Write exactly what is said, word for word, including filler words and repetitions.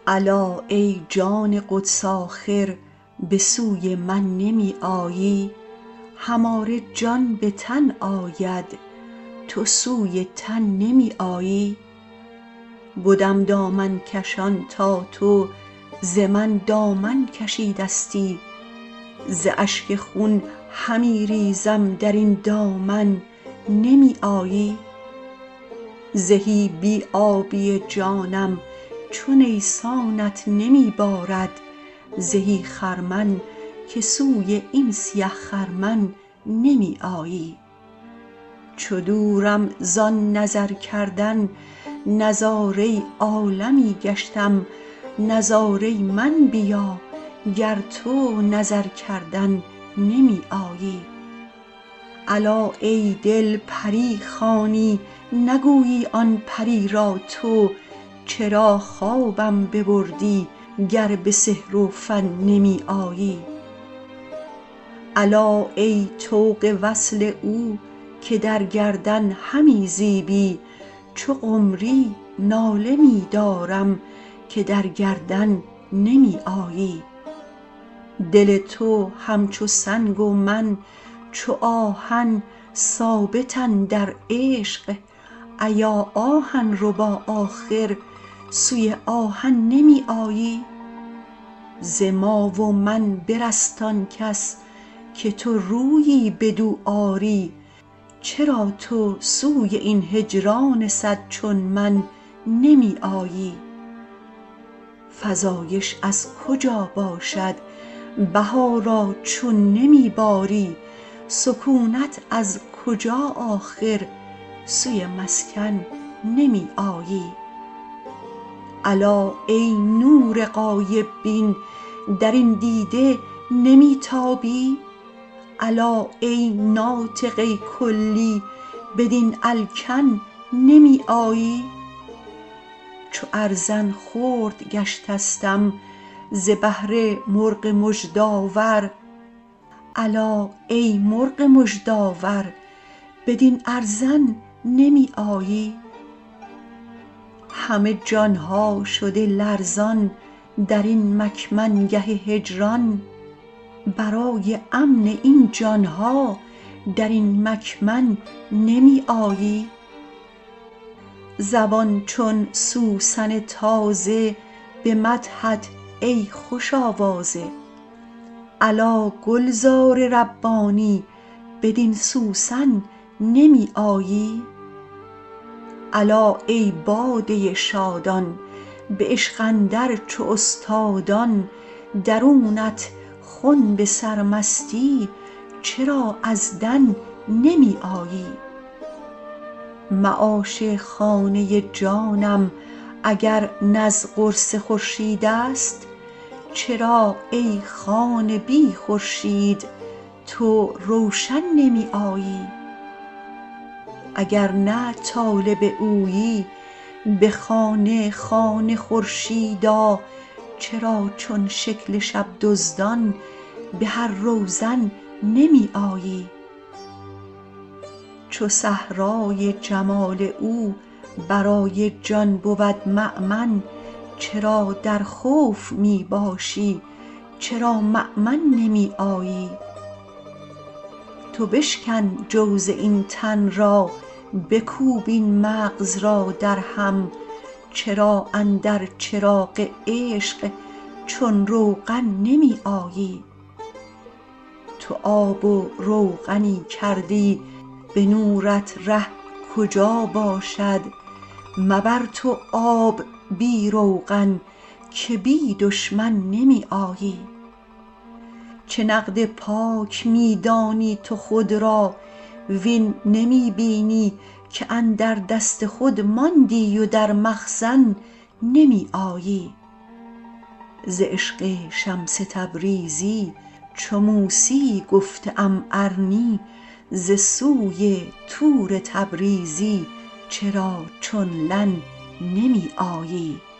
الا ای جان قدس آخر به سوی من نمی آیی؟ هماره جان به تن آید تو سوی تن نمی آیی؟ بدم دامن کشان تا تو ز من دامن کشیدستی، ز اشک خون همی ریزم در این دامن نمی آیی؟ زهی بی آبی جانم چو نیسانت نمی بارد، زهی خرمن که سوی این سیه خرمن نمی آیی. چو دورم زان نظر کردن نظاره عالمی گشتم، نظاره من بیا گر تو نظر کردن نمی آیی. الا ای دل پری خوانی نگویی آن پری را تو، چرا خوابم ببردی گر به سحر و فن نمی آیی؟ الا ای طوق وصل او که در گردن همی زیبی، چو قمری ناله می دارم که در گردن نمی آیی. دل تو همچو سنگ و من چو آهن ثابت اندر عشق، ایا آهن ربا آخر سوی آهن نمی آیی؟ ز ما و من برست آن کس که تو رویی بدو آری، چرا تو سوی این هجران صد چون من نمی آیی؟ فزایش از کجا باشد بهارا چون نمی باری، سکونت از کجا آخر سوی مسکن نمی آیی؟ الا ای نور غایب بین در این دیده نمی تابی؟ الا ای ناطق کلی بدین الکن نمی آیی؟ چو ارزن خرد گشتستم ز بهر مرغ مژدآور، الا ای مرغ مژدآور بدین ارزن نمی آیی؟ همه جان ها شده لرزان در این مکمن گه هجران، برای امن این جان ها در این مکمن نمی آیی؟ زبان چون سوسن تازه به مدحت ای خوش آوازه، الا گلزار ربانی بدین سوسن نمی آیی؟ الا ای باده شادان به عشق اندر چو استادان، درونت خون به سرمستی چرا از دن نمی آیی؟ معاش خانه جانم اگر نه از قرص خورشید است، چرا ای خانه بی خورشید تو روشن نمی آیی؟ اگر نه طالب اویی به خانه خانه خورشیدا، چرا چون شکل شب دزدان به هر روزن نمی آیی؟ چو صحرای جمال او برای جان بود مأمن، چرا در خوف می باشی چرا مأمن نمی آیی؟ تو بشکن جوز این تن را بکوب این مغز را در هم، چرا اندر چراغ عشق چون روغن نمی آیی؟ تو آب و روغنی کردی به نورت ره کجا باشد، مبر تو آب بی روغن که بی دشمن نمی آیی؟ چه نقد پاک می دانی تو خود را وین نمی بینی که اندر دست خود ماندی و در مخزن نمی آیی؟ ز عشق شمس تبریزی چو موسی گفته ام ارنی، ز سوی طور تبریزی چرا چون لن نمی آیی؟